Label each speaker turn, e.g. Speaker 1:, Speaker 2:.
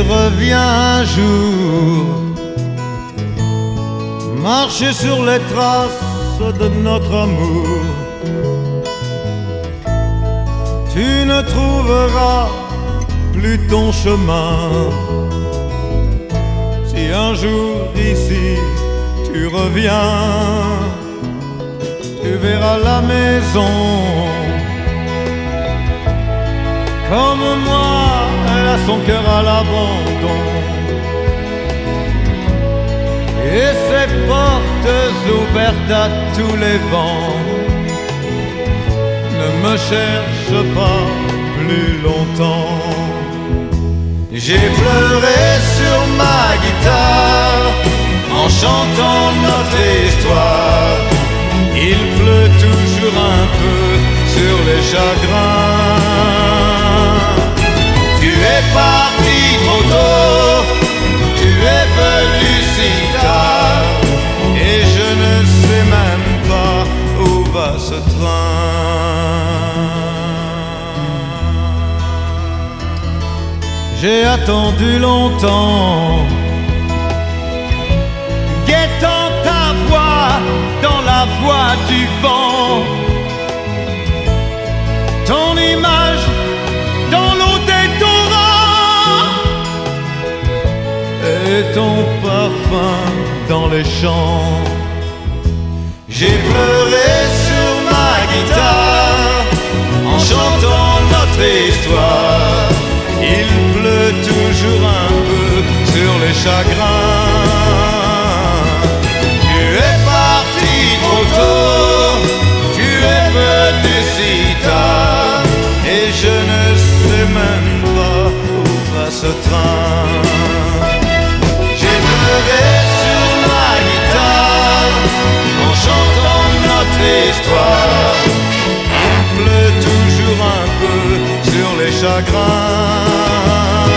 Speaker 1: reviens un jour marcher sur les traces de notre amour. Tu ne trouveras plus ton chemin. Si un jour ici tu reviens, tu verras la maison. Comme moi, elle a son cœur à l'abandon et ses portes ouvertes à tous les vents. Ne me cherche pas plus longtemps. J'ai pleuré sur ma guitare en chantant notre histoire. Il pleut toujours un peu sur les chagrins. Tu es parti trop tôt, tu es venu si tard, et je ne sais même pas où va ce train. J'ai attendu longtemps, guettant ta voix dans la voix du vent, ton image dans l'eau des torrents et ton parfum dans les champs. J'ai pleuré sur ma guitare en chantant notre histoire. Il pleut toujours un peu sur les chagrins. Tu es parti trop tôt, tu es venu si tard, et je ne sais même pas où va ce train. J'ai pleuré sur ma guitare en chantant notre histoire. Il pleut toujours un peu sur les chagrins.